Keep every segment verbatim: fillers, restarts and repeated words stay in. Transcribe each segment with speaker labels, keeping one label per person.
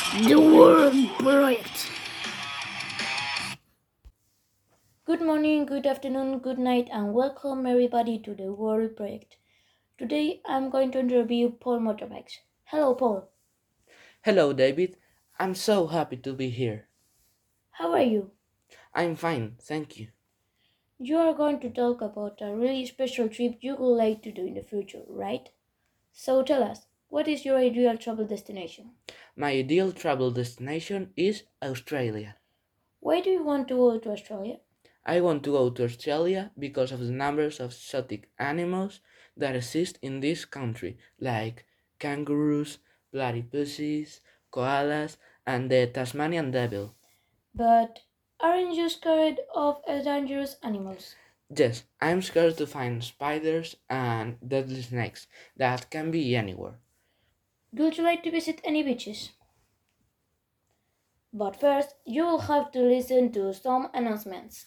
Speaker 1: The World Project.
Speaker 2: Good morning, good afternoon, good night, and welcome everybody to the World Project. Today I'm going to interview Paul Motorbikes. Hello, Paul.
Speaker 3: Hello, David. I'm so happy to be here.
Speaker 2: How are you?
Speaker 3: I'm fine, thank you.
Speaker 2: You are going to talk about a really special trip you would like to do in the future, right? So tell us, what is your ideal travel destination?
Speaker 3: My ideal travel destination is Australia.
Speaker 2: Why do you want to go to Australia?
Speaker 3: I want to go to Australia because of the numbers of exotic animals that exist in this country, like kangaroos, platypuses, koalas, and the Tasmanian devil.
Speaker 2: But aren't you scared of dangerous animals?
Speaker 3: Yes, I'm scared to find spiders and deadly snakes that can be anywhere.
Speaker 2: Would you like to visit any beaches? But first, you will have to listen to some announcements.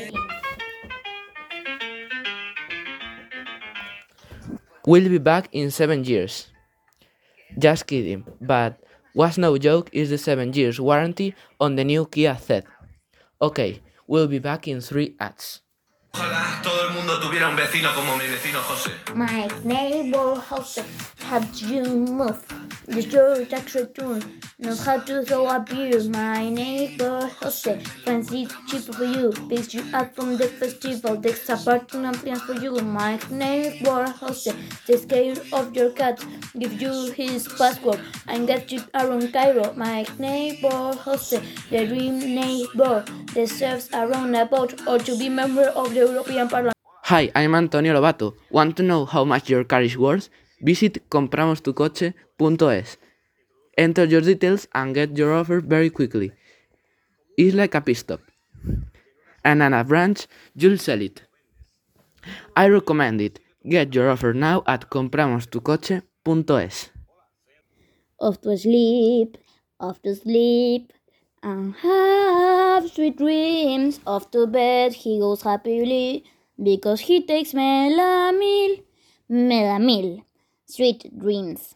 Speaker 3: We'll be back in seven years. Just kidding, but what's no joke is the seven years warranty on the new Kia Ceed. Okay, we'll be back in three ads.
Speaker 4: Ojalá todo el mundo tuviera un vecino como mi vecino José.
Speaker 2: My neighbor Jose, have you move? The store tax return, knows how to throw a beer. My neighbor Jose, finds it cheaper for you. Picks you up from the festival, takes a parking and plans for you. My neighbor Jose, takes care of your cat, gives you his password, and gets you around Cairo. My neighbor Jose, the dream neighbor, that serves around a boat or to be member of the European Parliament.
Speaker 3: Hi, I'm Antonio Lobato. Want to know how much your car is worth? Visit compramos tu coche punto es. Enter your details and get your offer very quickly. It's like a pit stop. And on a branch, you'll sell it. I recommend it. Get your offer now at compramos tu coche punto es.
Speaker 2: Off to sleep, off to sleep, and have sweet dreams. Off to bed he goes happily, because he takes melamil, melamil, sweet dreams.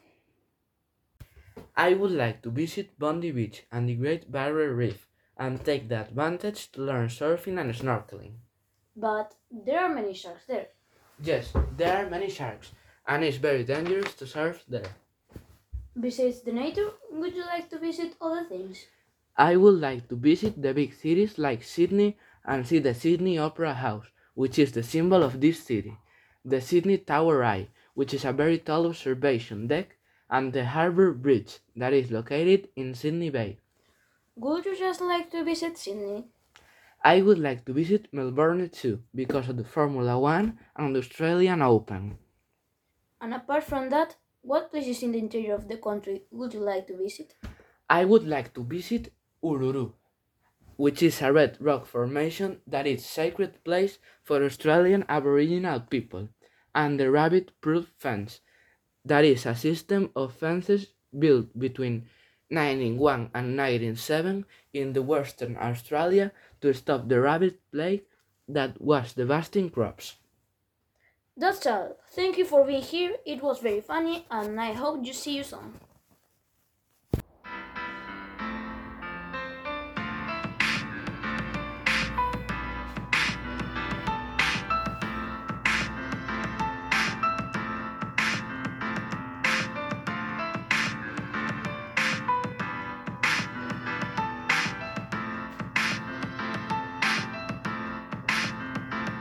Speaker 3: I would like to visit Bondi Beach and the Great Barrier Reef and take the advantage to learn surfing and snorkeling.
Speaker 2: But there are many sharks there.
Speaker 3: Yes, there are many sharks, and it's very dangerous to surf there.
Speaker 2: Besides the nature, would you like to visit other things?
Speaker 3: I would like to visit the big cities like Sydney and see the Sydney Opera House, which is the symbol of this city, the Sydney Tower Eye, which is a very tall observation deck, and the Harbour Bridge, that is located in Sydney Bay.
Speaker 2: Would you just like to visit Sydney?
Speaker 3: I would like to visit Melbourne too, because of the Formula One and the Australian Open.
Speaker 2: And apart from that, what places in the interior of the country would you like to visit?
Speaker 3: I would like to visit Uluru, which is a red rock formation that is sacred place for Australian Aboriginal people, and the rabbit-proof fence, that is a system of fences built between nineteen oh one and nineteen oh seven in the Western Australia to stop the rabbit plague that was devastating crops.
Speaker 2: That's all. Thank you for being here. It was very funny, and I hope you see you soon.